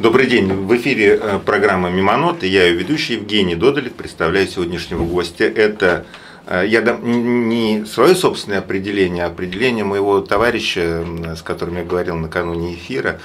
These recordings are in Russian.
Добрый день. В эфире программа «Мимонот», и я ее ведущий Евгений Додолев. Представляю сегодняшнего гостя. Это я дам не свое собственное определение, а определение моего товарища, с которым я говорил накануне эфира.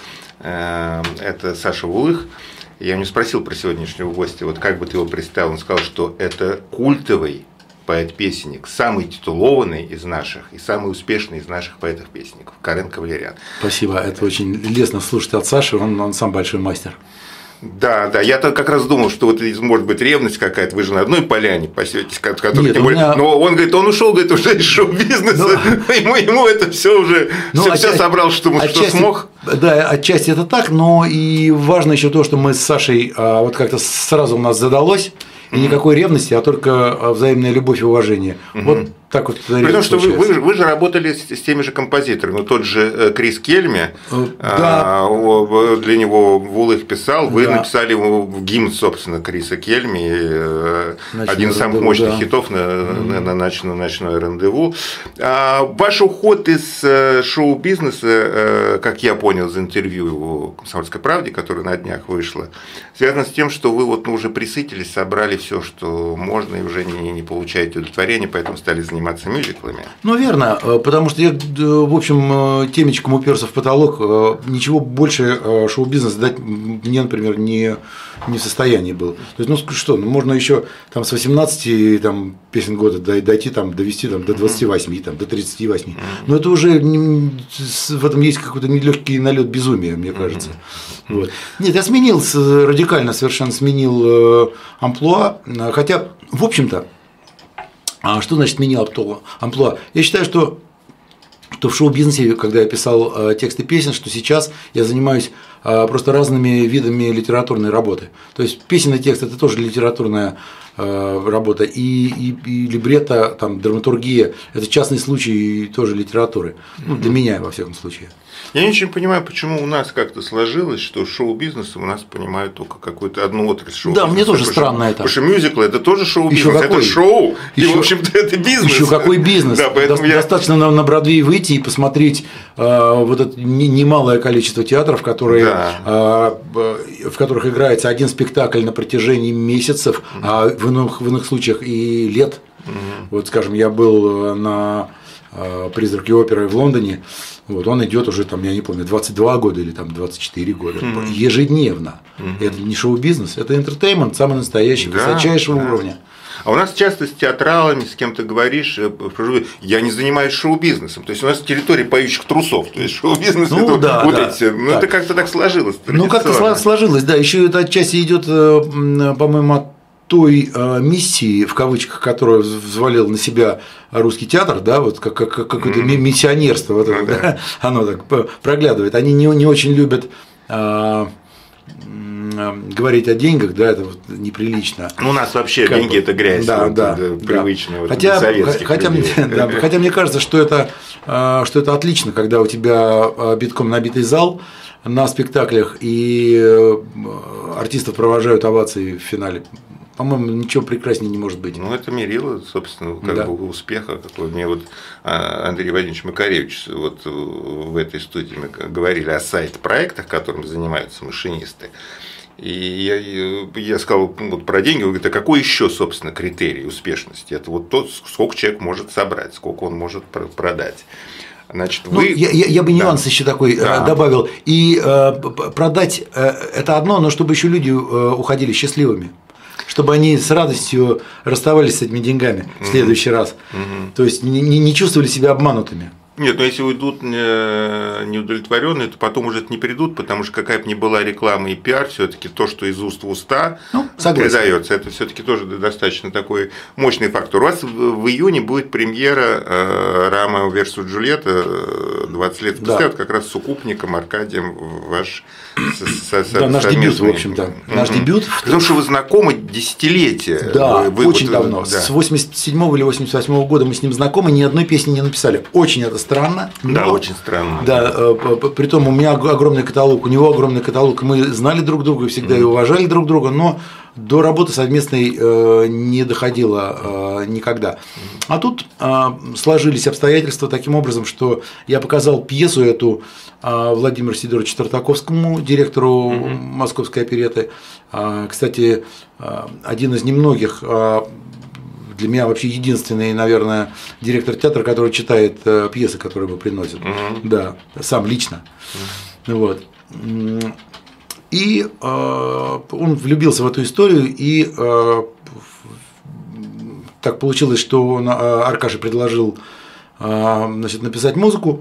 Это Саша Вулых. Я у него спросил про сегодняшнего гостя, вот как бы ты его представил. Он сказал, что это культовый поэт-песенник, самый титулованный из наших и самый успешный из наших поэтов-песенников, Карен Кавалерян. Спасибо, это очень лестно слушать от Саши, он сам большой мастер. Да, я-то как раз думал, что вот может быть ревность какая-то, вы же на одной поляне пасетесь, Нет, но он говорит, он ушел, говорит, уже из шоу-бизнеса, ему это все уже все собрал, что смог. Да, отчасти это так, но и важно еще то, что мы с Сашей вот как-то сразу у нас задалось. И никакой ревности, а только взаимная любовь и уважение. Вот так вот. Потому что вы же работали с теми же композиторами. Тот же Крис Кельми, да. Для него Вулых писал, вы написали ему гимн, собственно, Криса Кельми, один из самых мощных хитов на ночное рандеву. Ваш уход из шоу-бизнеса, как я понял из интервью в «Комсомольской правде», которое на днях вышло, связано с тем, что вы вот уже присытились, собрали все, что можно, и уже не получаете удовлетворения, поэтому стали заниматься мюзиклами. Ну, верно, потому что я, в общем, темечком уперся в потолок, ничего больше шоу-бизнес дать мне, например, не в состоянии был. То есть, можно еще там с 18 там, песен года дойти, там, довести там, до 28, там, до 38. Но это уже в этом есть какой-то нелегкий налет безумия, мне кажется. Вот. Нет, я радикально совершенно сменил амплуа, хотя, в общем-то, что значит сменил амплуа? Я считаю, что в шоу-бизнесе, когда я писал тексты песен, что сейчас я занимаюсь просто разными видами литературной работы. То есть песенный текст – это тоже литературная работа, и либретто, там, драматургия – это частный случай тоже литературы. Ну, для меня, во всяком случае. Я не очень понимаю, почему у нас как-то сложилось, что шоу-бизнесом у нас понимают только какую-то одну отрасль шоу-бизнеса. Да, мне тоже странно это. Потому что мюзиклы – это тоже шоу-бизнес, это шоу, и, в общем-то, это бизнес. Еще какой бизнес? Да, достаточно на Бродвей выйти и посмотреть вот это немалое количество театров, в которых играется один спектакль на протяжении месяцев, а в иных случаях и лет. Вот, скажем, я был на «Призраке оперы» в Лондоне, вот, он идет уже, там, я не помню, 22 года или там 24 года, ежедневно. Это не шоу-бизнес, это интертеймент, самый настоящий, высочайшего уровня. А у нас часто с театралами, с кем-то говоришь, я не занимаюсь шоу-бизнесом. То есть у нас территория поющих трусов. То есть шоу-бизнес это как-то так сложилось. Ну, как-то сложилось, да. Еще это отчасти идет, по-моему, от той миссии, в кавычках, которую взвалил на себя русский театр, да, вот какое-то миссионерство, вот это, да, оно так проглядывает. Они не очень любят говорить о деньгах, да, это вот неприлично. Ну, у нас вообще деньги – это грязь, привычная, вот, советских людей. Хотя мне кажется, что это отлично, когда у тебя битком набитый зал на спектаклях, и артистов провожают овации в финале. По-моему, ничего прекраснее не может быть. Ну, это мерило, собственно, бы успеха. Мне вот Андрей Владимирович Макаревич вот в этой студии мы говорили о сайт-проектах, которыми занимаются машинисты. И я сказал вот про деньги, он говорит, а какой еще, собственно, критерий успешности? Это вот то, сколько человек может собрать, сколько он может продать. Значит, я бы нюанс еще такой добавил. И продать это одно, но чтобы еще люди уходили счастливыми. Чтобы они с радостью расставались с этими деньгами в следующий раз. То есть не чувствовали себя обманутыми. Нет, но если уйдут неудовлетворенные, то потом уже не придут, потому что какая бы ни была реклама и пиар, все-таки то, что из уст в уста передается, это все-таки тоже достаточно такой мощный фактор. У вас в июне будет премьера Ромео versus Джульетта 20 лет спустя, вот как раз с укупником Аркадием ваш наш дебют, в общем-то. Наш дебют. Потому что вы знакомы десятилетия. Да, очень давно. С 87 или 88 года мы с ним знакомы, ни одной песни не написали. Очень это странно. Да, очень странно. Да, притом у меня огромный каталог, у него огромный каталог, мы знали друг друга, всегда и уважали друг друга, но до работы совместной не доходило никогда. А тут сложились обстоятельства таким образом, что я показал пьесу эту Владимиру Сидоровичу Тартаковскому, директору Московской оперетты. Кстати, один из немногих, для меня вообще единственный, наверное, директор театра, который читает пьесы, которые ему приносят. Да, сам лично. Вот. И он влюбился в эту историю, и так получилось, что он, Аркаше предложил, значит, написать музыку.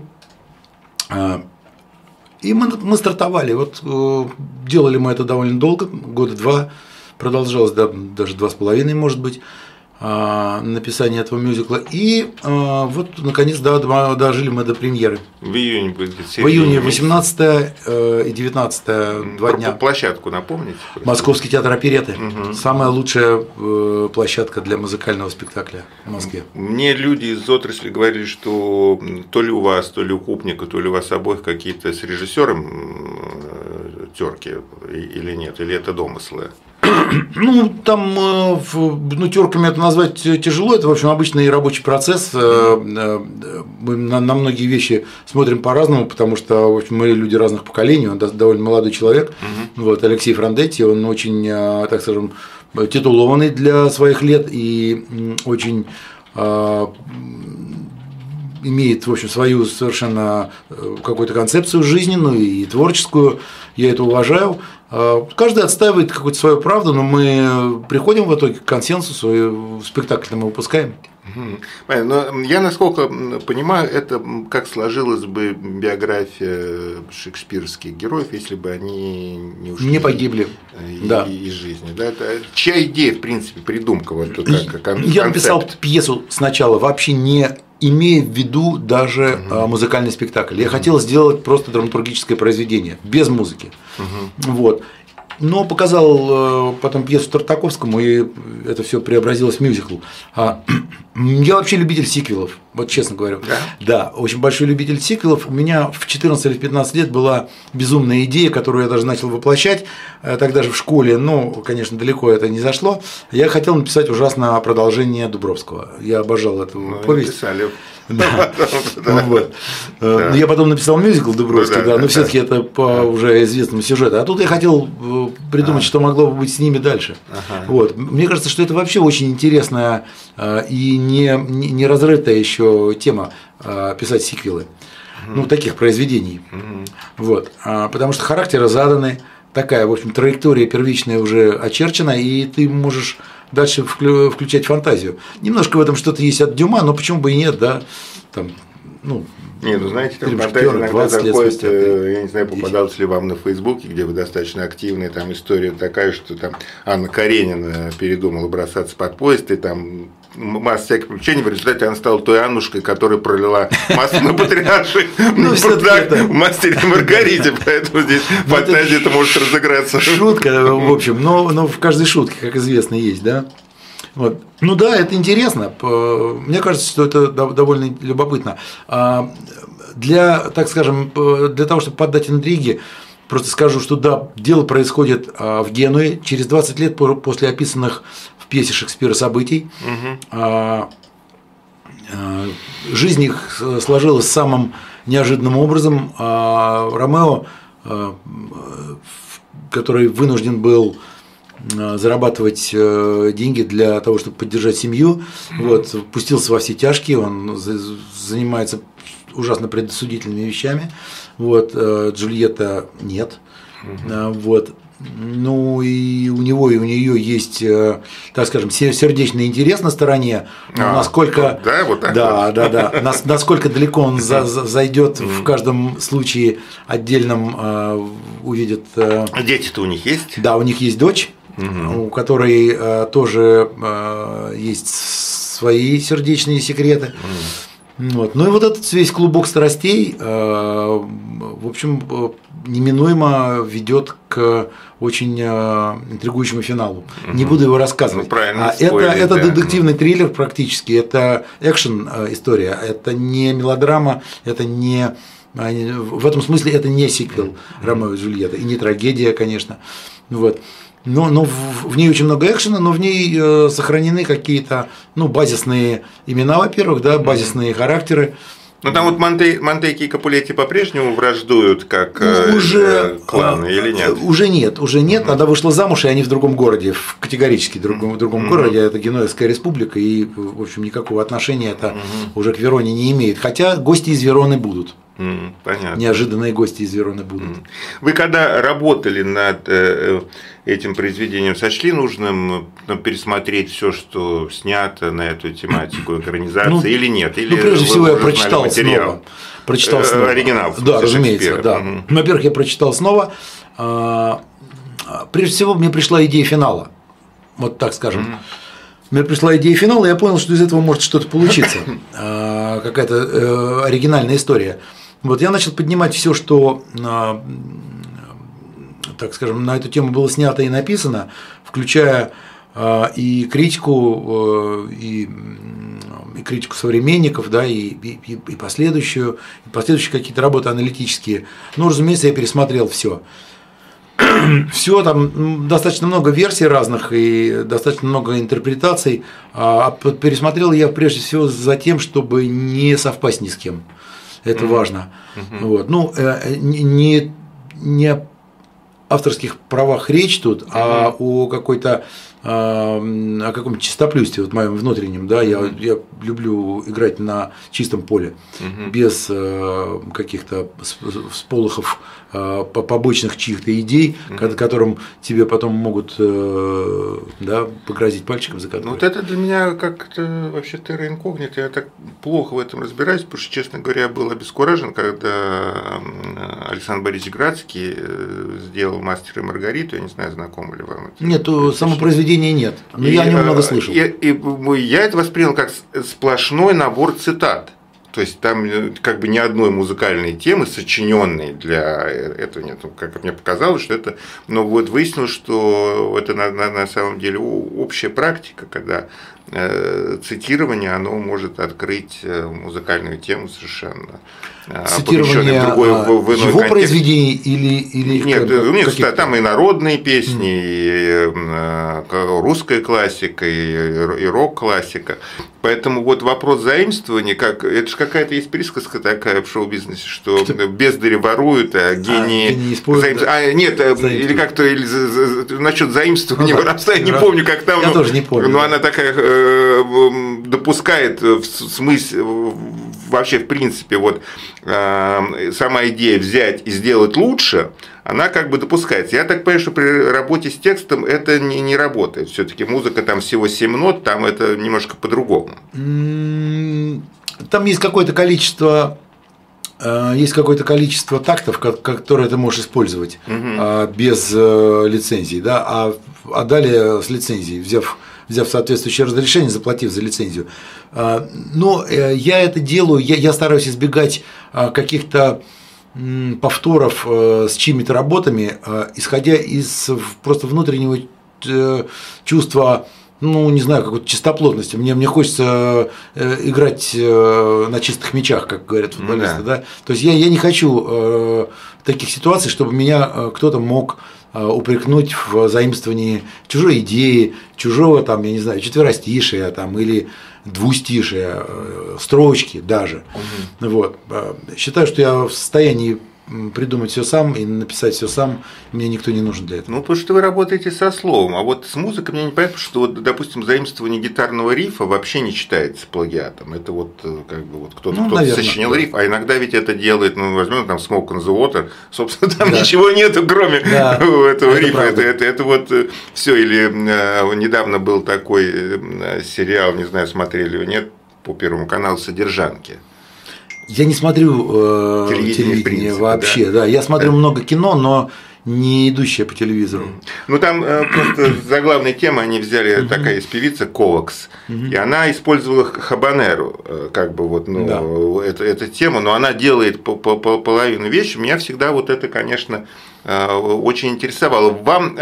И мы стартовали. Вот делали мы это довольно долго, года два, продолжалось даже 2,5, может быть, написание этого мюзикла. И вот, наконец, дожили мы до премьеры. В июне будет. В июне 18 и 19 2 дня. Площадку напомните? Московский театр оперетты. Самая лучшая площадка для музыкального спектакля в Москве. Мне люди из отрасли говорили, что то ли у вас, то ли у Купника, то ли у вас обоих какие-то с режиссером терки или нет, или это домыслы? Ну, там, терками это назвать тяжело, это, в общем, обычный рабочий процесс. Мы на многие вещи смотрим по-разному, потому что, в общем, мы люди разных поколений, он довольно молодой человек. Вот, Алексей Франдетти, он очень, так скажем, титулованный для своих лет и очень имеет, в общем, свою совершенно какую-то концепцию жизненную и творческую, я это уважаю. Каждый отстаивает какую-то свою правду, но мы приходим в итоге к консенсусу, и спектакль мы выпускаем. Но я, насколько понимаю, это как сложилась бы биография шекспировских героев, если бы они не ушли, не погибли из жизни. Да? Это чья идея, в принципе, придумка? Вот, как концепт? Я написал пьесу сначала, вообще не имея в виду даже музыкальный спектакль. Я хотел сделать просто драматургическое произведение, без музыки. Вот. Но показал потом пьесу Тартаковскому, и это все преобразилось в мюзикл. Я вообще любитель сиквелов, вот честно говорю. Да, очень большой любитель сиквелов. У меня в 14 или 15 лет была безумная идея, которую я даже начал воплощать, тогда же в школе, но, конечно, далеко это не зашло. Я хотел написать ужасно продолжение Дубровского. Я обожал эту повесть. Писали. Да. Вот. Я потом написал мюзикл Дубровский, но все-таки это по уже известному сюжету. А тут я хотел придумать, что могло бы быть с ними дальше. Вот. Мне кажется, что это вообще очень интересная и не разрытая еще тема писать сиквелы, таких произведений. Вот. Потому что характеры заданы, такая, в общем, траектория первичная уже очерчена, и ты можешь дальше включать фантазию. Немножко в этом что-то есть от Дюма, но почему бы и нет, да? Там, знаете, там фантазия иногда заходит, я не знаю, попадалось ли вам на Фейсбуке, где вы достаточно активны, там история такая, что там Анна Каренина передумала бросаться под поезд, и там масса всяких приключений, в результате она стала той Аннушкой, которая пролила масло на патриарших в «Мастере и Маргарите», поэтому здесь фантазия это может разыграться. Шутка, в общем, но в каждой шутке, как известно, есть, да? Вот. Ну да, это интересно. Мне кажется, что это довольно любопытно. Для, так скажем, для того, чтобы поддать интриги, просто скажу, что да, дело происходит в Генуе через 20 лет после описанных в пьесе Шекспира событий. Жизнь их сложилась самым неожиданным образом. Ромео, который вынужден был зарабатывать деньги для того, чтобы поддержать семью, вот, пустился во все тяжкие, он занимается ужасно предосудительными вещами, вот, Джульетта нет, вот. Ну и у него и у нее есть, так скажем, сердечный интерес на стороне, но насколько, да, вот так да, насколько далеко он зайдет в каждом случае отдельном увидит. Дети-то у них есть? Да, у них есть дочь, у которой тоже есть свои сердечные секреты. Вот. Ну и вот этот весь клубок страстей, в общем, неминуемо ведет к очень интригующему финалу. Не буду его рассказывать. Это детективный триллер практически, это экшен история, это не мелодрама, это не в этом смысле это не сиквел Ромео и Джульетта и не трагедия, конечно. Вот. но в ней очень много экшена, но в ней сохранены какие-то, ну, базисные имена, во-первых, да, базисные характеры. Ну там вот Монтейки и Капулетти по-прежнему враждуют как кланы или нет? Уже нет. Она вышла замуж, и они в другом городе, категорически в другом городе. Это Генуэзская республика, и, в общем, никакого отношения это уже к Вероне не имеет. Хотя гости из Вероны будут. Понятно. Неожиданные гости из Вероны будут. Вы когда работали над этим произведением, сочли нужным пересмотреть все, что снято на эту тематику экранизации, или нет? Или прежде всего, я прочитал снова. Оригинал. Да, разумеется. Да. Во-первых, я прочитал снова. Прежде всего, мне пришла идея финала. Вот так скажем. Мне пришла идея финала, и я понял, что из этого может что-то получиться. Какая-то оригинальная история. Вот я начал поднимать все, что, так скажем, на эту тему было снято и написано, включая и критику, и критику современников, да, и последующие какие-то работы аналитические. Ну, разумеется, я пересмотрел все. Все, там достаточно много версий разных и достаточно много интерпретаций. Пересмотрел я прежде всего за тем, чтобы не совпасть ни с кем. Это важно. Вот. Ну, не о авторских правах речь тут, а о какой-то о каком-то чистоплюйстве вот моем внутреннем, да, я люблю играть на чистом поле, без каких-то всполохов побочных чьих-то идей, которым тебе потом могут, да, погрозить пальчиком за которые. Ну вот это для меня как-то вообще терра инкогнита, я так плохо в этом разбираюсь, потому что, честно говоря, был обескуражен, когда Александр Борисович Градский сделал «Мастера и Маргариту», я не знаю, знакомы ли вам это. Нет, само произведение нет, но я о нем много слышал. Я это воспринял как сплошной набор цитат. То есть там как бы ни одной музыкальной темы, сочиненной для этого нет. Как мне показалось, что это. Но вот выяснилось, что это на самом деле общая практика, когда цитирование, оно может открыть музыкальную тему совершенно. Цитирование его произведений или нет, там и народные песни, и русская классика, и рок-классика. Поэтому вот вопрос заимствования, это же какая-то есть присказка такая в шоу-бизнесе, что бездари воруют, а гении заимствуют. Нет, или как-то насчет заимствования, воровства, я не помню, как там. Я тоже не помню. Но она такая допускает в смысле, вообще в принципе, вот сама идея взять и сделать лучше, она как бы допускается. Я так понимаю, что при работе с текстом это не работает. Все-таки музыка там всего 7 нот, там это немножко по-другому. Там есть какое-то количество тактов, которые ты можешь использовать без лицензии, да, а далее с лицензией, взяв соответствующее разрешение, заплатив за лицензию. Но я это делаю, я стараюсь избегать каких-то повторов с чьими-то работами, исходя из просто внутреннего чувства, ну, не знаю, какой-то чистоплотности. Мне хочется играть на чистых мячах, как говорят футболисты. Да. То есть я не хочу таких ситуаций, чтобы меня кто-то мог упрекнуть в заимствовании чужой идеи, чужого, там, я не знаю, четверостишия там, или двустишия, строчки даже. Вот. Считаю, что я в состоянии придумать все сам и написать все сам, мне никто не нужен для этого. Ну, потому что вы работаете со словом, а вот с музыкой мне не понятно, что вот, допустим, заимствование гитарного рифа вообще не считается плагиатом. Это вот как бы вот кто-то сочинил риф, а иногда ведь это делает, ну, возьмем там Smoke on the Water, собственно, там ничего нету, кроме этого рифа. Это вот все. Или недавно был такой сериал, не знаю, смотрели его, нет, по Первому каналу «Содержанки». Я не смотрю телевидение вообще, да. Я смотрю много кино, но не идущее по телевизору. Ну там просто заглавная тема, они взяли, такая есть певица Ковакс, и она использовала хабанеру, как бы вот, ну, эту тему, но она делает половину вещи. Меня всегда вот это, конечно, очень интересовало. Вам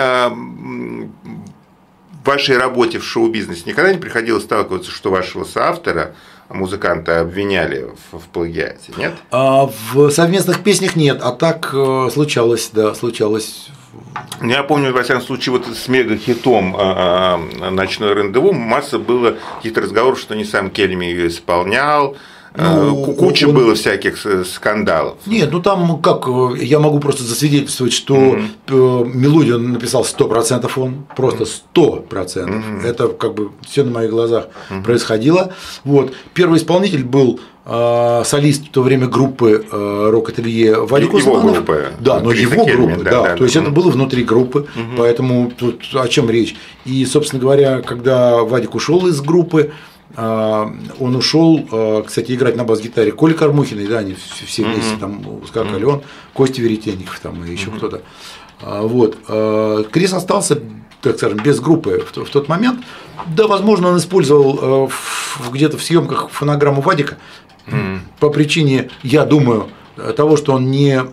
в вашей работе в шоу-бизнесе никогда не приходилось сталкиваться, что вашего соавтора, музыканта, обвиняли в плагиате, нет? В совместных песнях нет, а так случалось, да, случалось Я помню, во всяком случае, вот с мега-хитом «Ночной рандеву» масса было каких-то разговоров, что не сам Кельми ее исполнял. Куча было всяких скандалов. Нет, ну там как, я могу просто засвидетельствовать, что мелодию он написал 100% он, просто 100%. Это как бы все на моих глазах происходило. Вот. Первый исполнитель был солист в то время группы рок-ателье Вадик Усманов. Его группа. Да, но его группа, да. То есть это было внутри группы, поэтому тут о чем речь. И, собственно говоря, когда Вадик ушел из группы, он ушел, кстати, играть на бас-гитаре Коля Кормухиной, да, они все вместе там скакали, он, Костя Веретенников там и еще кто-то. Вот. Крис остался, так скажем, без группы в тот момент. Да, возможно, он использовал где-то в съемках фонограмму Вадика по причине, я думаю, того, что он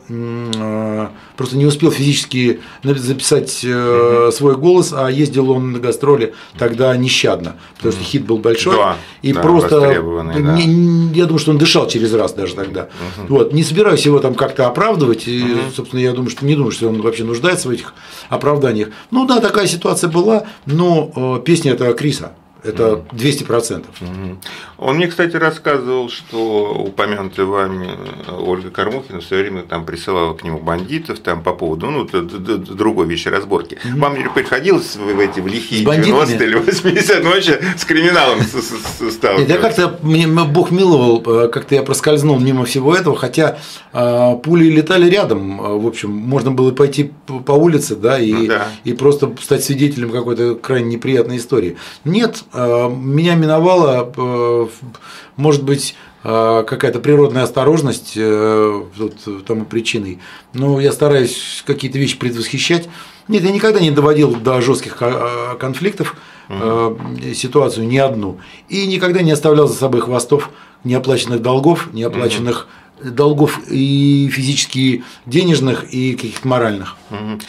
просто не успел физически записать свой голос, а ездил он на гастроли тогда нещадно, потому что хит был большой, и просто я думаю, что он дышал через раз даже тогда. Вот. Не собираюсь его там как-то оправдывать, и, собственно, я думаю, что не думаю, что он вообще нуждается в этих оправданиях. Ну да, такая ситуация была, но песня это Криса. Это 200%. Он мне, кстати, рассказывал, что упомянутая вами Ольга Кормухина в свое время там присылала к нему бандитов там, по поводу другой вещи разборки. Вам не приходилось в лихие 90-е или 80-е вообще с криминалом сталкиваться? Да как-то мне Бог миловал, как-то я проскользнул мимо всего этого, хотя пули летали рядом, в общем, можно было пойти по улице, да, и просто стать свидетелем какой-то крайне неприятной истории. Нет, меня миновала, может быть, какая-то природная осторожность тому причиной, но я стараюсь какие-то вещи предвосхищать. Нет, я никогда не доводил до жестких конфликтов ситуацию ни одну, и никогда не оставлял за собой хвостов неоплаченных долгов, неоплаченных долгов и физически денежных, и каких-то моральных.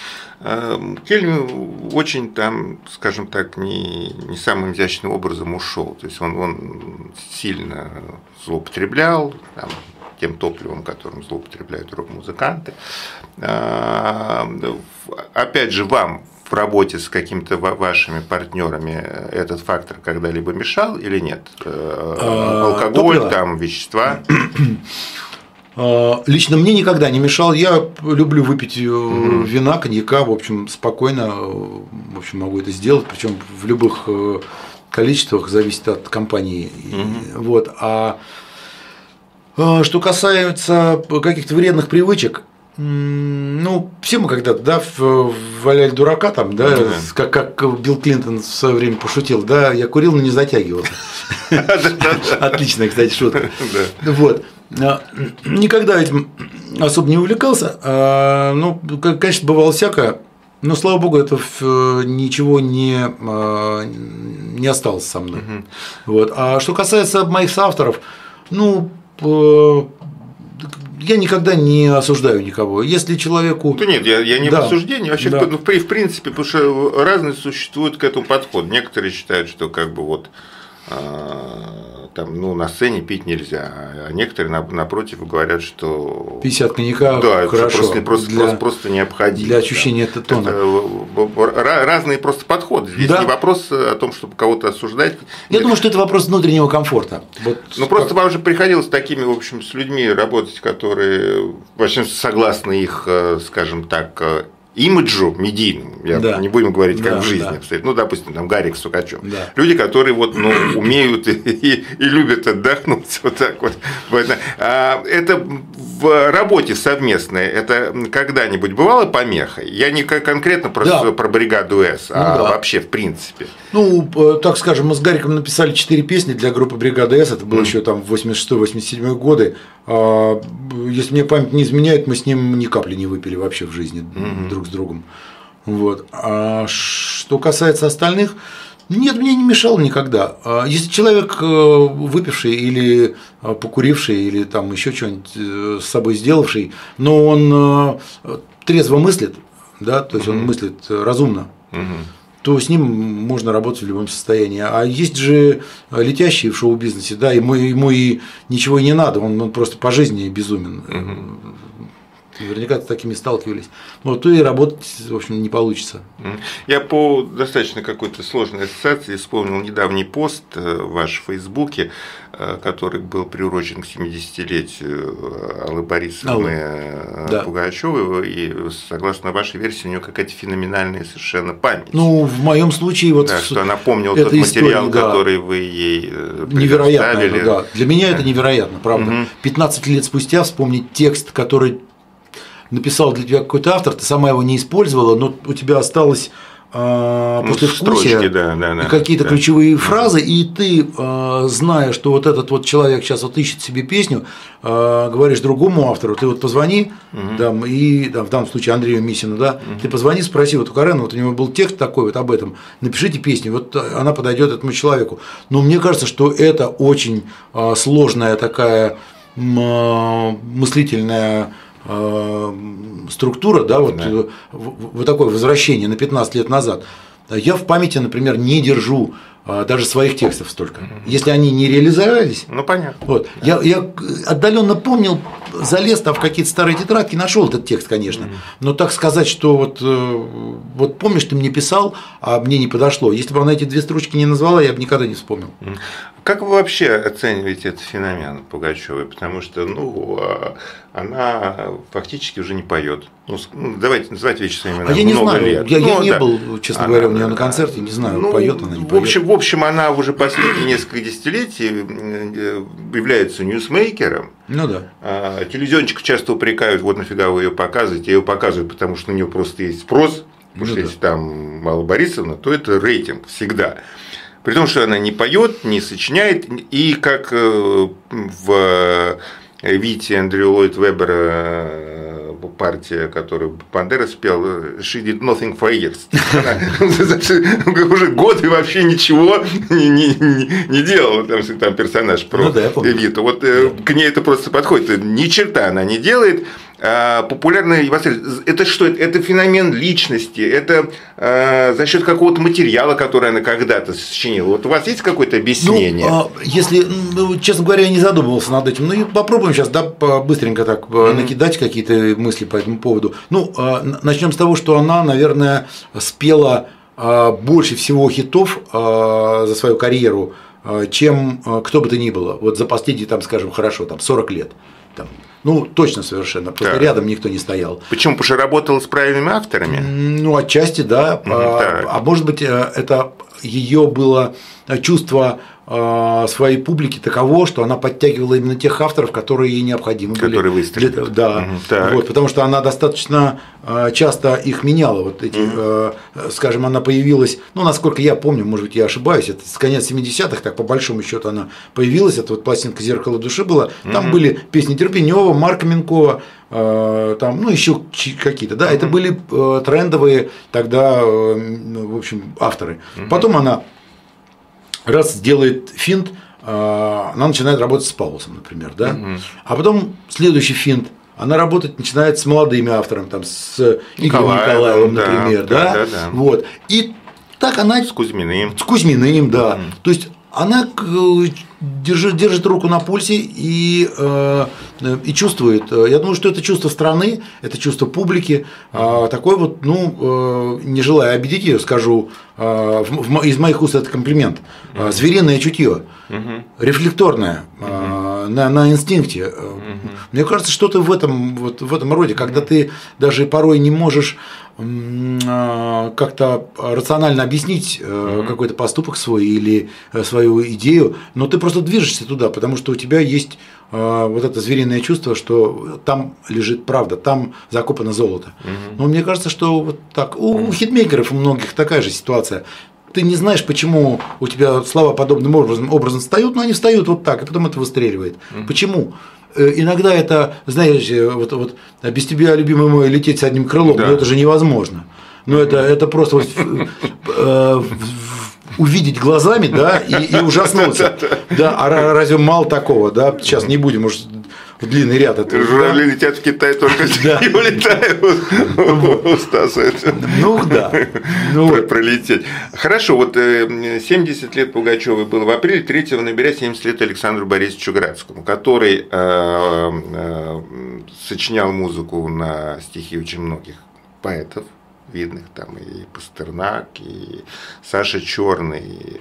Кельми очень там, скажем так, не самым изящным образом ушел. То есть он сильно злоупотреблял там, тем топливом, которым злоупотребляют рок-музыканты. Опять же, вам в работе с какими-то вашими партнерами этот фактор когда-либо мешал или нет? Алкоголь, там, вещества? Лично мне никогда не мешал. Я люблю выпить вина, коньяка, в общем, спокойно, в общем, могу это сделать, причем в любых количествах, зависит от компании. Вот. А что касается каких-то вредных привычек, ну, все мы когда-то, да, валяли дурака там, да, как Билл Клинтон в свое время пошутил, да, я курил, но не затягивался. Отличная, кстати, шутка. Вот. Никогда этим особо не увлекался. Ну, конечно, бывало всякое, но, слава богу, это ничего не осталось со мной. Вот. А что касается моих соавторов, ну, я никогда не осуждаю никого. Если человеку… Да нет, я не в осуждении, вообще, в принципе, потому что разные существуют к этому подход. Некоторые считают, что как бы вот там, ну, на сцене пить нельзя, а некоторые, напротив, говорят, что 50 коньяка хорошо, просто необходимо. Для ощущения это тона. Разные просто подходы. Здесь не вопрос о том, чтобы кого-то осуждать. Я думаю, что это вопрос внутреннего комфорта. Вот просто вам же приходилось с такими, в общем, с людьми работать, которые, в общем, согласно их, скажем так, имиджу медийному, не будем говорить, как в жизни обстоит, ну, допустим, там Гарик Сукачев, люди, которые вот, ну, умеют и любят отдохнуть, вот так вот. Это в работе совместной, это когда-нибудь бывало помехой? Я не конкретно про бригаду С, вообще в принципе. Ну, так скажем, мы с Гариком написали 4 песни для группы «Бригада С», это было еще там в 86-87 годы. Если мне память не изменяет, мы с ним ни капли не выпили вообще в жизни друг с другом. Вот. А что касается остальных, нет, мне не мешало никогда. Если человек выпивший или покуривший, или там еще что-нибудь с собой сделавший, но он трезво мыслит, да, то есть он мыслит разумно, то с ним можно работать в любом состоянии. А есть же летящие в шоу-бизнесе, да, ему и ничего и не надо, он просто по жизни безумен. Наверняка с такими сталкивались. Вот то и работать, в общем, не получится. Я по достаточно какой-то сложной ассоциации вспомнил недавний пост ваш в Фейсбуке, который был приурочен к 70-летию Аллы Борисовны Пугачевой, и согласно вашей версии, у нее какая-то феноменальная совершенно память. Ну, в моем случае, вот да, что она помнила тот материал, который вы ей невероятно, да. Для меня это невероятно, правда. 15 лет спустя вспомнить текст, который написал для тебя какой-то автор, ты сама его не использовала, но у тебя осталось послевкусие, какие-то ключевые фразы, и ты, зная, что вот этот вот человек сейчас вот ищет себе песню, говоришь другому автору, ты вот позвони, там, и там, в данном случае Андрею Мисину, да, ты позвони, спроси, вот у Карена, вот у него был текст такой вот об этом, напишите песню, вот она подойдет этому человеку. Но мне кажется, что это очень сложная такая мыслительная структура, да, вот такое возвращение на 15 лет назад. Я в памяти, например, не держу даже своих текстов столько. Если они не реализовались, ну понятно. Вот, я отдаленно помнил, залез там в какие-то старые тетрадки, нашел этот текст, конечно. Но так сказать, что вот помнишь, ты мне писал, а мне не подошло. Если бы она эти 2 строчки не назвала, я бы никогда не вспомнил. Как вы вообще оцениваете этот феномен Пугачевой? Потому что она фактически уже не поет. Давайте называть вещи своими именами. Я не знаю, я не был, честно говоря, у нее на концерте, не знаю, поет она, не поет. В общем, она уже последние несколько десятилетий является ньюсмейкером. Ну да. Телевизионщиков часто упрекают, вот нафига вы ее показываете. Ее показывают, потому что у нее просто есть спрос. Потому что если там Алла Борисовна, то это рейтинг всегда. При том, что она не поет, не сочиняет, и как в Вите Эндрю Ллойд Вебера партия, которую Бандера спел, she did nothing for years. Она уже годы вообще ничего не делала, там персонаж про Виту. Вот к ней это просто подходит. Ни черта она не делает. Популярный это что? Это феномен личности, это за счет какого-то материала, который она когда-то сочинила. Вот у вас есть какое-то объяснение? Если, честно говоря, я не задумывался над этим. Ну, попробуем сейчас, да, быстренько так накидать какие-то мысли по этому поводу. Ну, начнем с того, что она, наверное, спела больше всего хитов за свою карьеру, чем кто бы то ни было. Вот за последние, там, скажем, хорошо, там 40 лет. Там, ну, точно совершенно, просто рядом никто не стоял. Почему? Потому что работала с правильными авторами? Ну, отчасти, да. А может быть, это ее было чувство своей публики таково, что она подтягивала именно тех авторов, которые ей необходимы были. Которые выстрелили. Да, вот, потому что она достаточно часто их меняла. Вот эти, скажем, она появилась, ну, насколько я помню, может быть, я ошибаюсь, это с конец 70-х, так по большому счету она появилась, это вот пластинка «Зеркало души» была, там были песни Терпенева, Марка Минкова, там, ну, еще какие-то, да, это были трендовые тогда, в общем, авторы. Потом она раз делает финт, она начинает работать с Паулсом, например, да, а потом следующий финт, она работать начинает с молодыми авторами, там, с Игорем Николаевым, например, да. Вот, и так она… С Кузьминым. С Кузьминым, да, то есть она держит руку на пульсе и чувствует. Я думаю, что это чувство страны, это чувство публики. Такой вот, ну, не желая обидеть ее, скажу, из моих уст это комплимент. Звериное чутье, рефлекторное, на инстинкте. Мне кажется, что-то в этом роде, когда ты даже порой не можешь как-то рационально объяснить какой-то поступок свой или свою идею, но ты просто движешься туда, потому что у тебя есть вот это звериное чувство, что там лежит правда, там закопано золото. Но мне кажется, что вот так у хитмейкеров у многих такая же ситуация. Ты не знаешь, почему у тебя слова подобным образом встают, но они встают вот так, и потом это выстреливает. Почему? Иногда это, знаешь, вот без тебя, любимый мой, лететь с одним крылом, но это же невозможно. Но это просто вот, увидеть глазами, да, и ужаснуться. Да, а разве мало такого, да? Сейчас не будем уж длинный ряд этого. Журавли летят в Китай, только не улетают. У Стаса Ну да. Пролететь. Хорошо, вот 70 лет Пугачёвой было в апреле, 3 ноября 70 лет Александру Борисовичу Градскому, который сочинял музыку на стихи очень многих поэтов видных, там и Пастернак, и Саша Черный,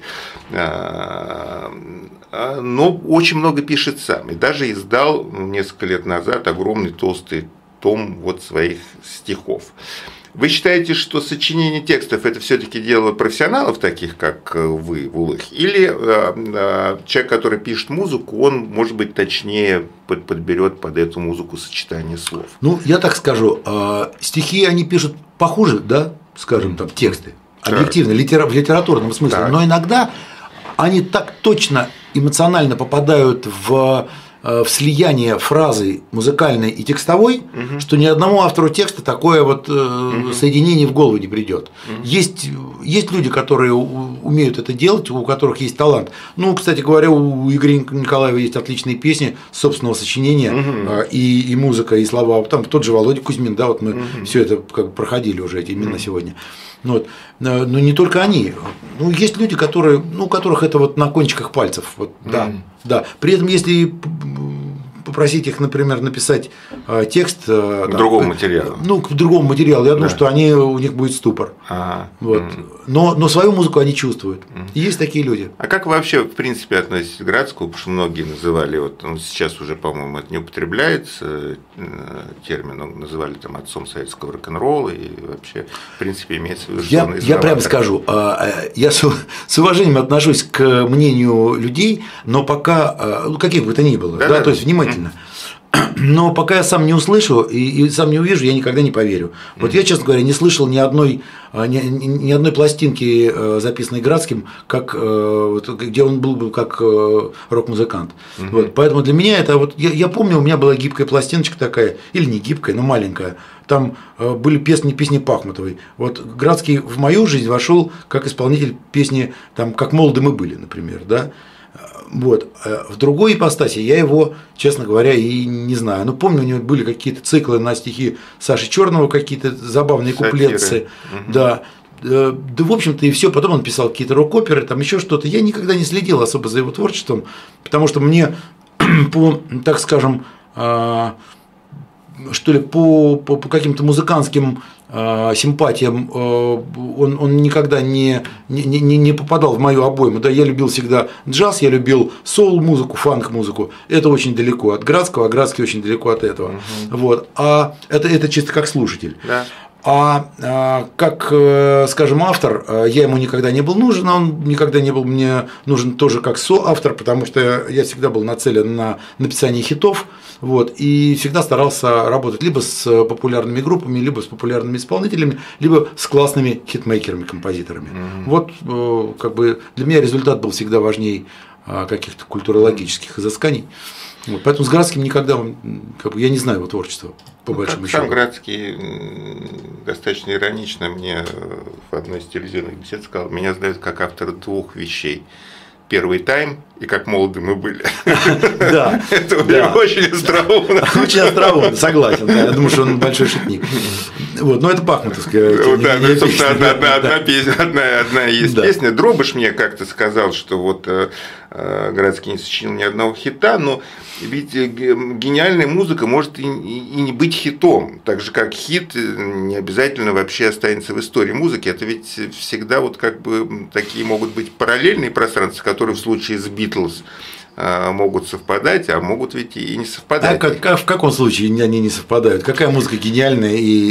но очень много пишет сам, и даже издал несколько лет назад огромный толстый том вот своих стихов. Вы считаете, что сочинение текстов – это все-таки дело профессионалов, таких как вы, Вулых, или человек, который пишет музыку, он, может быть, точнее подберет под эту музыку сочетание слов? Ну, я так скажу, стихи они пишут похуже, да, скажем, там, тексты, объективно, в литературном смысле, но иногда они так точно эмоционально попадают в слияние фразы музыкальной и текстовой, что ни одному автору текста такое вот соединение в голову не придет. Есть люди, которые умеют это делать, у которых есть талант. Ну, кстати говоря, у Игоря Николаева есть отличные песни собственного сочинения, и музыка, и слова. Там тот же Володя Кузьмин, да, вот мы все это как бы проходили уже эти имена сегодня. Вот. Но не только они. Ну, есть люди, которые, у которых это вот на кончиках пальцев. Вот, да. При этом, если попросить их, например, написать текст к другому материалу. К другому материалу, я думаю, что у них будет ступор. Вот. Но свою музыку они чувствуют. И есть такие люди. А как вы вообще, в принципе, относитесь к Градскому? Потому что многие называли, вот сейчас уже, по-моему, это не употребляется термин, называли там отцом советского рок-н-ролла, и вообще, в принципе, имеется в виду, что он я прямо скажу, я с уважением отношусь к мнению людей, но пока, каких бы то ни было, то есть внимательно. Но пока я сам не услышу и сам не увижу, я никогда не поверю. Вот я, честно говоря, не слышал ни одной пластинки, записанной Градским, где он был как рок-музыкант. Вот, поэтому для меня это вот я помню, у меня была гибкая пластиночка такая, или не гибкая, но маленькая. Там были песни Пахмутовой. Вот Градский в мою жизнь вошел как исполнитель песни, там, «Как молоды мы были», например, да. Вот. В другой ипостаси я его, честно говоря, и не знаю. Но помню, у него были какие-то циклы на стихи Саши Черного, какие-то забавные куплетцы. Да, в общем-то, и все. Потом он писал какие-то рок-оперы, там еще что-то. Я никогда не следил особо за его творчеством, потому что мне по, так скажем, что ли, по каким-то музыкантским симпатиям он никогда не попадал в мою обойму. Да, я любил всегда джаз, я любил соул-музыку, фанк-музыку. Это очень далеко от Градского, а Градский очень далеко от этого. Вот. А это чисто как слушатель. Да. А как, скажем, автор, я ему никогда не был нужен, а он никогда не был мне нужен тоже как соавтор, потому что я всегда был нацелен на написание хитов, вот, и всегда старался работать либо с популярными группами, либо с популярными исполнителями, либо с классными хитмейкерами, композиторами. Вот как бы для меня результат был всегда важнее каких-то культурологических изысканий. Вот, поэтому с Градским никогда, как бы, я не знаю его творчества, по большому счету. Сам Градский достаточно иронично мне в одной из телевизионных бесед сказал, меня знают как автора двух вещей. Первый тайм и как молоды мы были. Да. Это очень остроумно. Очень остроумно, согласен. Я думаю, что он большой шутник. Вот, но это пахмутовская. Да, собственно, одна есть песня. Дробыш мне как-то сказал, что вот Градский не сочинил ни одного хита, но ведь гениальная музыка может и не быть хитом, так же как хит не обязательно вообще останется в истории музыки. Это ведь всегда вот как бы такие могут быть параллельные пространства, которые в случае с Битлз могут совпадать, а могут ведь и не совпадать. А в каком случае они не совпадают? Какая музыка гениальная и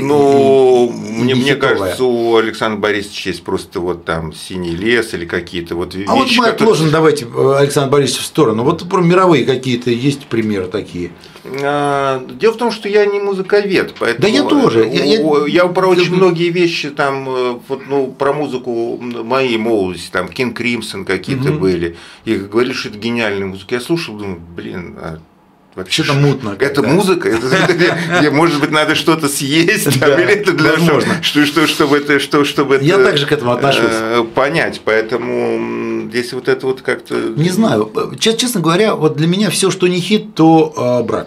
мне кажется, у Александра Борисовича есть просто вот там «Синий лес» или какие-то вот вещи. А вот мы отложим, давайте, Александр Борисович в сторону. Вот про мировые какие-то есть примеры такие? Дело в том, что я не музыковед, поэтому да я тоже. Я про очень многие вещи там, вот, про музыку моей молодости, там Кинг Кримсон какие-то были, и говорили, что это гениальная музыка. Я слушал, думаю, вообще что-то мутно. Это музыка, это, может быть, надо что-то съесть, или это для чтобы это я также к этому отношусь. Понять, поэтому если вот это вот как-то. Не знаю, честно говоря, вот для меня все, что не хит, то брак.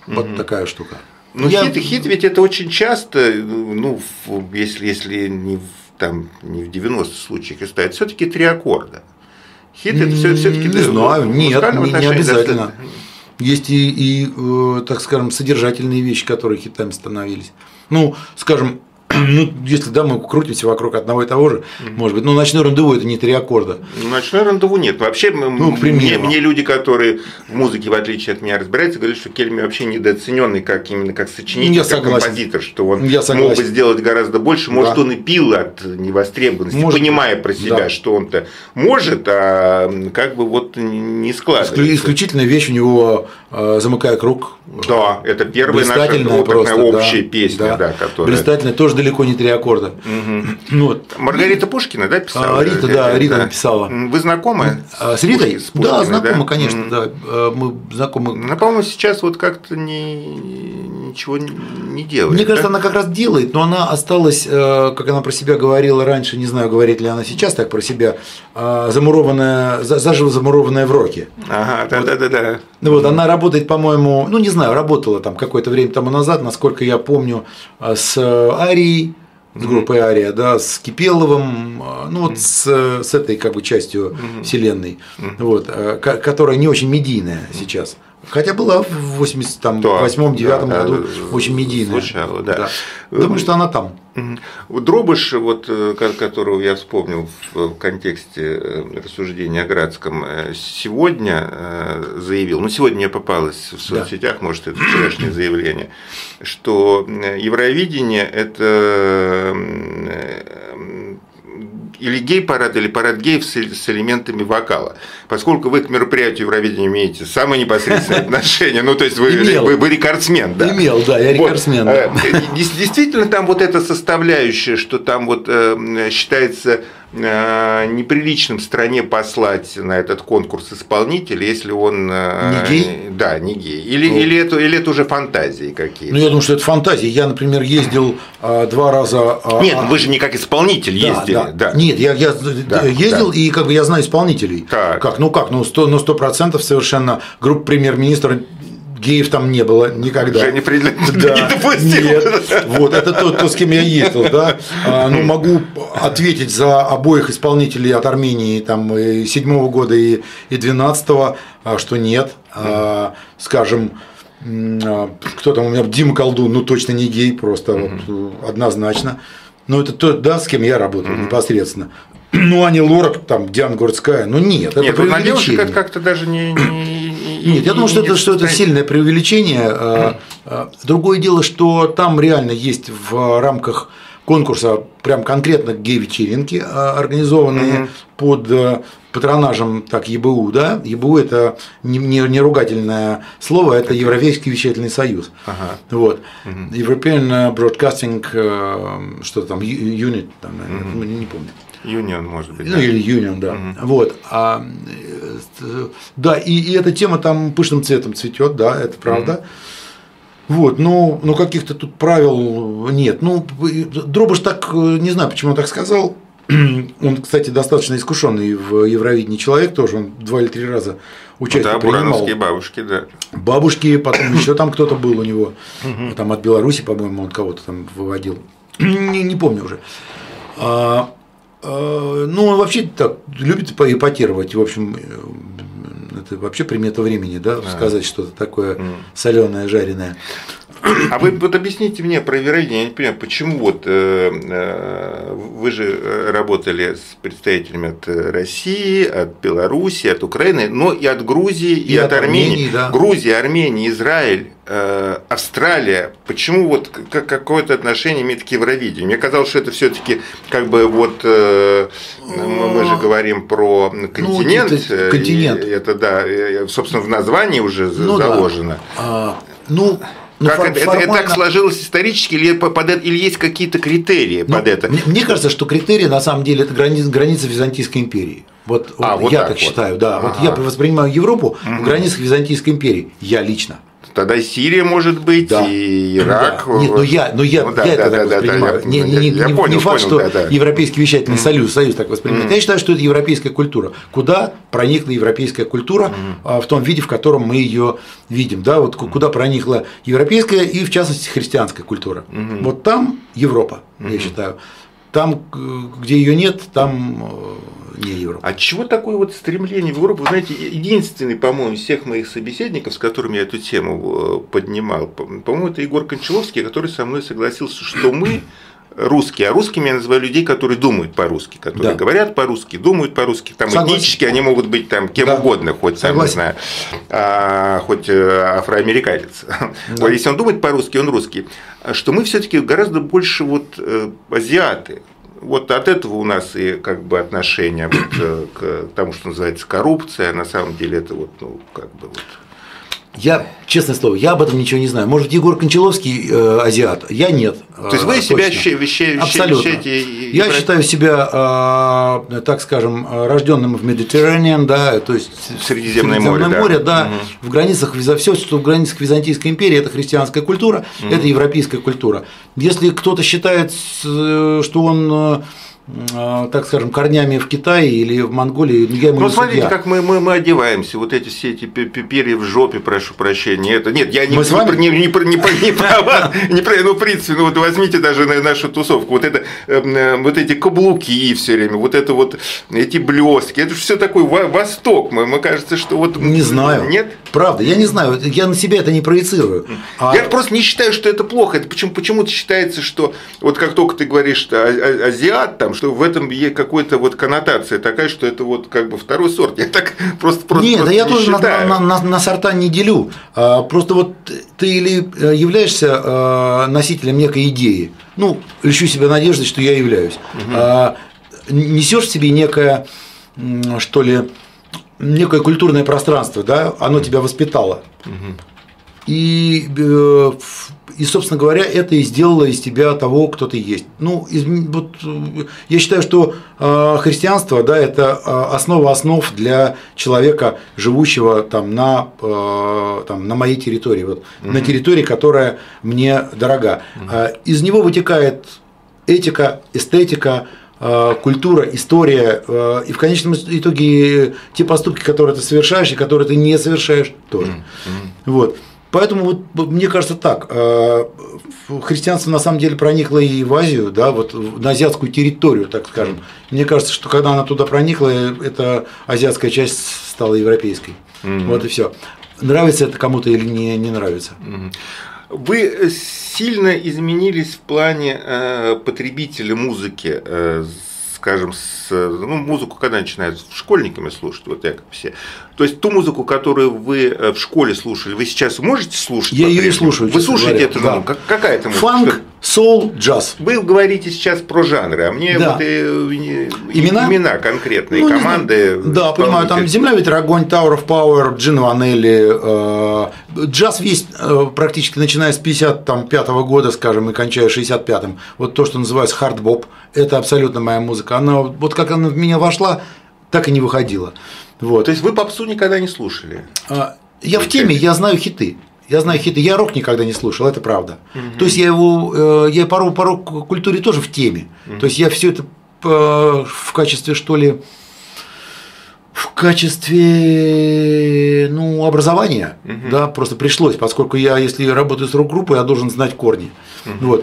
Вот такая штука. Ну, хит ведь это очень часто, ну, если не в 90 случаях это все-таки 3 аккорда. Хит это все-таки. Не знаю, нет, не обязательно. Есть и, так скажем, содержательные вещи, которые хитами становились. Ну, скажем, ну, если да, мы крутимся вокруг одного и того же, может быть, ну, «Ночной рандеву» – это не 3 аккорда. «Ночной рандеву» нет. Вообще, мне люди, которые в музыке, в отличие от меня, разбираются, говорят, что Кельми вообще недооцененный именно как сочинитель, как композитор, что он мог бы сделать гораздо больше. Может, он и пил от невостребованности, понимая про себя, что он-то может, а как бы вот не складывается. Исключительная вещь у него «Замыкая круг». Да, это первая наша опытная общая песня, которая… Блистательная, тоже далеко не 3 аккорда. Вот. Маргарита Пушкина, да, писала? Рита написала. Вы знакомы с Ритой? Да, знакомы, конечно, да. Мы знакомы. Ну, по-моему, сейчас вот как-то ничего не делает. Мне кажется, она как раз делает, но она осталась, как она про себя говорила раньше, не знаю, говорит ли она сейчас так про себя, заживо замурованная в роке. Ага, да. Вот, она работает, по-моему, ну, не знаю, работала там какое-то время тому назад, насколько я помню, с Арией, с группой Ария, да, с Кипеловым, ну вот с этой как бы частью вселенной, вот, которая не очень медийная сейчас. Хотя была в 88-89 году очень медийная. Звучало, да. Думаю, что она там. Дробыш, вот, которого я вспомнил в контексте рассуждения о Градском, сегодня заявил, ну сегодня мне попалось в соцсетях, может, это вчерашнее заявление, что Евровидение – это или гей-парад, или парад геев с элементами вокала. Поскольку вы к мероприятию Евровидения имеете самое непосредственное отношение, ну, то есть вы рекордсмен, да? Имел, да, я рекордсмен. Да. Действительно, там вот эта составляющая, что там вот считается неприличным стране послать на этот конкурс исполнителя, если он… Не гей? Да, не гей. Или это уже фантазии какие-то? Ну, я думаю, что это фантазии. Я, например, ездил 2 раза… Нет, вы же не как исполнитель ездили. Да. Нет, я ездил, и как бы я знаю исполнителей. Так. Ну, 100% совершенно. Группа «Премьер-министра», геев там не было никогда. Женя Фридлин не допустил. Нет, вот это тот, с кем я ездил, да. Ну, могу ответить за обоих исполнителей от Армении там, и 7-го года, и 12-го, что нет. Скажем, кто там у меня, Дима Колдун, ну, точно не гей, просто вот, однозначно. Но это тот, да, с кем я работал непосредственно. Ну, Аня Лорак, там, Диана Городская, ну, нет, это преувеличение. Девушек это как-то даже не… Нет, я думаю, что это сильное преувеличение. Другое дело, что там реально есть в рамках конкурса прям конкретно гей-вечеринки, организованные под патронажем ЕБУ, да, ЕБУ – это не ругательное слово, это Европейский вещательный союз, вот, European Broadcasting, что-то там, Unit, там, не помню. Union, может быть. Ну, или Union, да. Вот. Да, и эта тема там пышным цветом цветет, да, это правда. Вот, но каких-то тут правил нет. Ну, Дробыш так, не знаю, почему он так сказал. Он, кстати, достаточно искушенный в Евровидении человек тоже, он 2 или 3 раза участие принимал. Бурановские бабушки, да. Бабушки, потом еще там кто-то был у него, там от Беларуси, по-моему, он кого-то там выводил. Не помню уже. Ну, он вообще так любит поэпатировать, в общем, это вообще примета времени, да, сказать что-то такое соленое, жареное. А вы вот объясните мне про Евровидение, я не понимаю, почему вот вы же работали с представителями от России, от Беларуси, от Украины, но и от Грузии, и от Армении. Да. Грузия, Армения, Израиль, Австралия. Почему вот какое-то отношение имеет к Евровидению? Мне казалось, что это все-таки как бы вот мы же говорим про континент. Ну, континент. Это да, собственно, в названии уже заложено. Да. Как это так сложилось исторически, или есть какие-то критерии под это? Мне кажется, что критерии на самом деле это граница Византийской империи. Вот я так считаю, да. Вот я воспринимаю Европу в границах Византийской империи. Я лично. тогда Сирия может быть, Да. и Ирак. Да. Нет, я это так воспринимаю. Не факт, что Европейский вещательный союз так воспринимает. Я считаю, что это европейская культура. Куда проникла европейская культура в том виде, в котором мы ее видим. Да? Вот куда проникла европейская и, в частности, христианская культура. Вот там Европа, я считаю. Там, где ее нет, там не Европа. А чего такое вот стремление в Европу? Вы знаете, единственный, по-моему, из всех моих собеседников, с которыми я эту тему поднимал, по-моему, это Егор Кончаловский, который со мной согласился, что мы русские, а русскими я называю людей, которые думают по-русски, которые говорят по-русски, думают по-русски, там этнически они могут быть там кем угодно, хоть там, не знаю, хоть афроамериканец. Да. Если он думает по-русски, он русский. Что мы все-таки гораздо больше вот азиаты. Вот от этого у нас и как бы отношение вот к тому, что называется коррупция, на самом деле это вот, ну, как бы вот. Я, честное слово, я об этом ничего не знаю. Может, Егор Кончаловский азиат, я нет. То есть вы себя ощущаете? Я считаю себя, так скажем, рожденным в Медитерранеан, да, то есть в Средиземное море, да, в границах, все, что в границах Византийской империи, это христианская культура, это европейская культура. Если кто-то считает, что он, так скажем, корнями в Китае или в Монголии, я ему не смотрите, судья. как мы одеваемся, вот эти все эти перья в жопе, прошу прощения. Это нет, я не про вас, не про, ну, в принципе, ну вот возьмите даже нашу тусовку, вот это вот эти каблуки все время, вот это вот эти блестки, это же все такой Восток. Мы кажется, что вот не знаю. Нет? Правда, я не знаю, я на себя это не проецирую. Я просто не считаю, что это плохо. Это почему-то считается, что вот как только ты говоришь, что азиат, там, что в этом есть какая-то вот коннотация такая, что это вот как бы второй сорт. Я так просто нет, да я не тоже считаю. на сорта не делю. Просто вот ты или являешься носителем некой идеи, ну, льщу себя надеждой, что я являюсь, несешь в себе некое, что ли, некое культурное пространство, да, оно тебя воспитало. И, собственно говоря, это и сделало из тебя того, кто ты есть. Ну, вот, я считаю, что христианство, да, это основа основ для человека, живущего там, на моей территории, вот, на территории, которая мне дорога. Из него вытекает этика, эстетика, культура, история, и в конечном итоге те поступки, которые ты совершаешь и которые ты не совершаешь, тоже. Вот. Поэтому вот, мне кажется так, христианство на самом деле проникло и в Азию, да, вот на азиатскую территорию, так скажем. Мне кажется, что когда она туда проникла, эта азиатская часть стала европейской. Вот и все. Нравится это кому-то или не нравится. Вы сильно изменились в плане потребителя музыки, скажем, музыку, когда начинают школьниками слушать, вот как все. То есть ту музыку, которую вы в школе слушали, вы сейчас можете слушать? Я ее и слушаю. Вы слушаете эту музыку? Какая это музыка? Фанк, соул, джаз. Вы говорите сейчас про жанры, а мне вот имена конкретные, ну, команды. Да, понимаю, там «Земля, ветер, огонь», Tower of Power, Джин Ванелли, джаз весь практически начиная с 55-го года, скажем, и кончая 65-м. Вот то, что называется хард-боп, это абсолютно моя музыка. Она, вот как она в меня вошла, так и не выходила. Вот. То есть вы попсу никогда не слушали? Я в теме, я знаю хиты. Я рок никогда не слушал, это правда. То есть я по рок-культуре тоже в теме. То есть я все это в качестве, что ли, образования, да, просто пришлось, поскольку если работаю с рок-группой, я должен знать корни. Вот.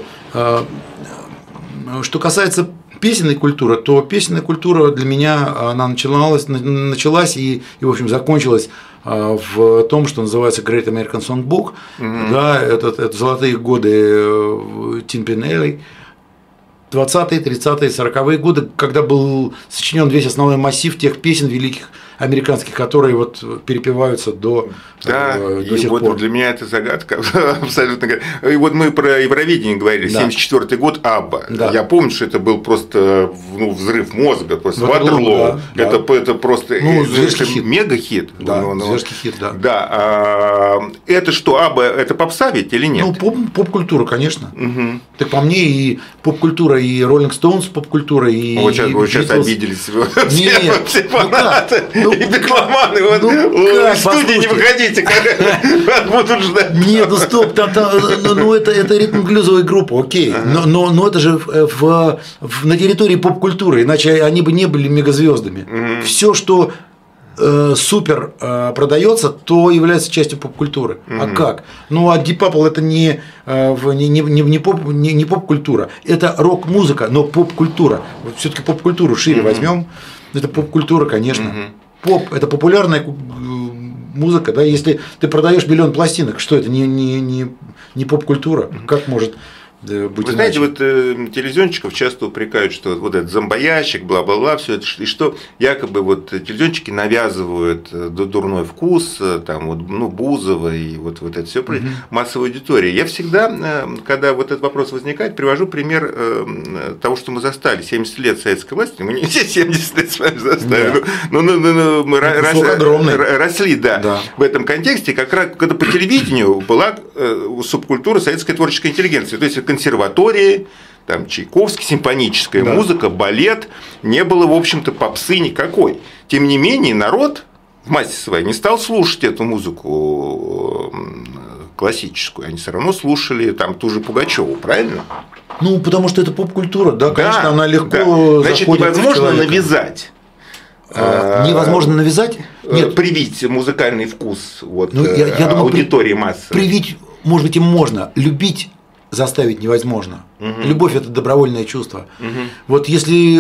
Что касается песенной культуры, то песенная культура для меня она началась и в общем закончилась в том, что называется Great American Songbook, да, это золотые годы Тин Пинелли, 20-е, 30-е, 40-е годы, когда был сочинен весь основной массив тех песен великих американских, которые вот перепеваются до сих вот пор. Для меня это загадка абсолютно. И вот мы про Евровидение говорили, 74-й год, Абба. Да. Я помню, что это был просто взрыв мозга, просто Ватерлоу. Это просто мега-хит. Зверский хит, да. Да. Это что, Абба, это попса ведь или нет? Поп-культура, конечно. Так по мне и поп-культура, и Rolling Stones поп-культура, и вот сейчас обиделись. Нет, И битломаны, вот в студии не выходите, вас будут ждать. Нет, ну стоп, это ритм-блюзовая группа, окей, но это же на территории поп-культуры, иначе они бы не были мегазвездами. Все, что супер продается, то является частью поп-культуры. А как? Ну, а Deep Purple это не поп-культура, это рок-музыка, но поп-культура. Все-таки поп-культуру шире возьмем. Это поп-культура, конечно. Поп это популярная музыка, да. Если ты продаешь миллион пластинок, что это не поп-культура? Как может быть? Вы знаете, вот телевизионщиков часто упрекают, что вот этот зомбоящик, бла-бла-бла, все это, и что якобы вот телевизионщики навязывают дурной вкус, там вот, ну, Бузова и вот это все массовой аудитории. Я всегда, когда вот этот вопрос возникает, привожу пример того, что мы застали 70 лет советской власти, мы не все 70 лет с вами застали, но мы росли, да, в этом контексте, как раз когда по телевидению была субкультура советской творческой интеллигенции, то есть консерватории, там Чайковский, симфоническая музыка, балет, не было, в общем-то, попсы никакой. Тем не менее, народ в массе своей не стал слушать эту музыку классическую, они все равно слушали там ту же Пугачеву, правильно? Ну, потому что это поп-культура, да, конечно, она легко Значит, невозможно навязать. Невозможно навязать? Нет. Привить музыкальный вкус вот, я думаю, аудитории массы. Привить, может быть, им можно, любить заставить невозможно. Любовь – это добровольное чувство. Вот если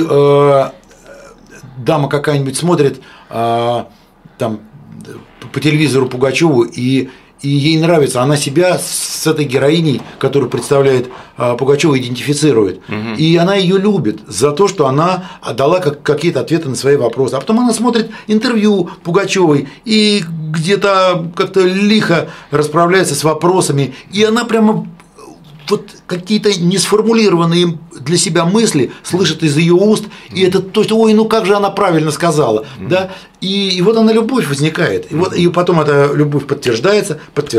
дама какая-нибудь смотрит там по телевизору Пугачеву, и ей нравится, она себя с этой героиней, которую представляет Пугачева, идентифицирует. И она ее любит за то, что она дала какие-то ответы на свои вопросы. А потом она смотрит интервью Пугачевой и где-то как-то лихо расправляется с вопросами, и она прямо вот какие-то несформулированные для себя мысли слышит из ее уст, и это, то есть, ой, ну как же она правильно сказала, да, и вот она, любовь возникает, и потом эта любовь подтверждается,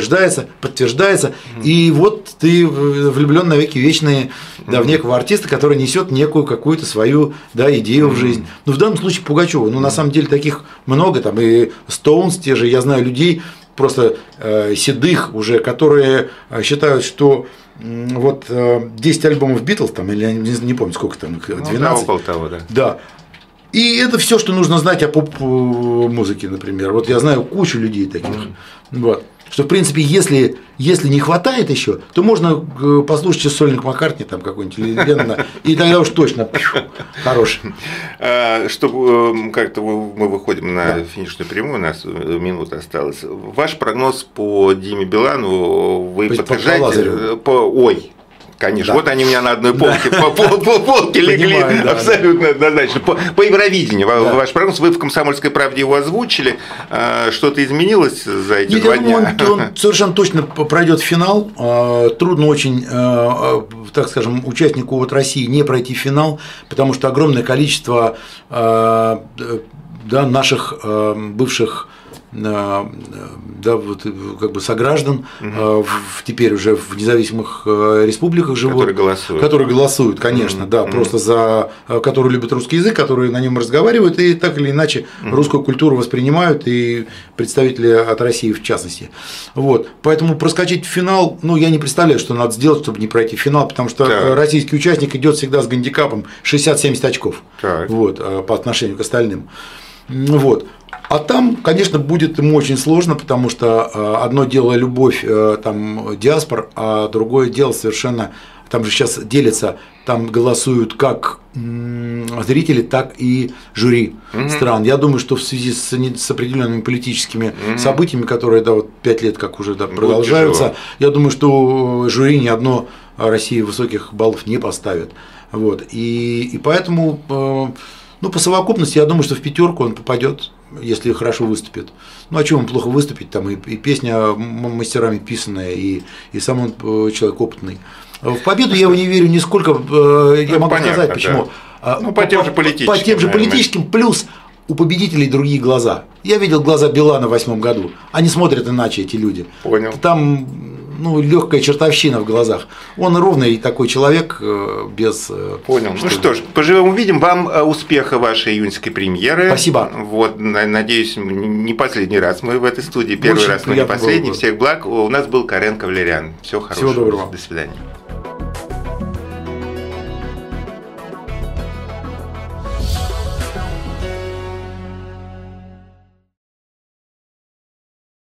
и вот ты влюблен навеки вечные, да, в некого артиста, который несет некую какую-то свою, да, идею в жизнь. Ну, в данном случае Пугачева, ну, на самом деле таких много, там и Стоунс, те же, я знаю людей, просто седых уже, которые считают, что вот 10 альбомов Битлз, там, или я не помню, сколько там, 12. Ну, около того, да. Да. И это все, что нужно знать о поп-музыке, например. Вот я знаю кучу людей таких. Вот. Что, в принципе, если не хватает еще, то можно послушать сейчас сольник Маккартни там какой-нибудь или Леннона, и тогда уж точно хороший. Чтобы как-то мы выходим на финишную прямую, у нас минута осталась. Ваш прогноз по Диме Билану вы подтверждаете? Ой. Конечно, да. Вот они у меня на одной полке, по полке легли, абсолютно однозначно. По Евровидению, ваш прогноз, вы в «Комсомольской правде» его озвучили, что-то изменилось за эти 2 дня? Я думаю, он совершенно точно пройдет финал, трудно очень, так скажем, участнику от России не пройти финал, потому что огромное количество наших бывших, да, вот, как бы сограждан теперь уже в независимых республиках живут, которые голосуют, конечно, да, просто за, которые любят русский язык, которые на нем разговаривают и так или иначе русскую культуру воспринимают, и представители от России в частности. Вот. Поэтому проскочить в финал, ну, я не представляю, что надо сделать, чтобы не пройти в финал, потому что российский участник идет всегда с гандикапом 60-70 очков вот, по отношению к остальным. Вот. А там, конечно, будет ему очень сложно, потому что одно дело любовь там, диаспор, а другое дело совершенно, там же сейчас делятся, там голосуют как зрители, так и жюри стран. Я думаю, что в связи с определенными политическими событиями, которые, да, вот 5 лет как уже, да, продолжаются, я думаю, что жюри ни одно России высоких баллов не поставит. Вот. И поэтому, ну, по совокупности, я думаю, что в 5 он попадет, если хорошо выступит. Ну, а чего он плохо выступить? Там и песня мастерами писанная, и сам он человек опытный. В победу я его не верю нисколько, я могу сказать, почему. Да. Ну, по тем же политическим. По тем же политическим, плюс у победителей другие глаза. Я видел глаза Билана в 2008 году. Они смотрят иначе, эти люди. Понял. Там ну, легкая чертовщина в глазах. Он ровный такой человек, без… Понял. Ну что ж, поживем увидим. Вам успеха вашей июньской премьеры. Спасибо. Вот, надеюсь, не последний раз мы в этой студии. Первый раз, но не последний. Всех благ. У нас был Карен Кавлерян. Всего хорошего. Всего доброго. До свидания.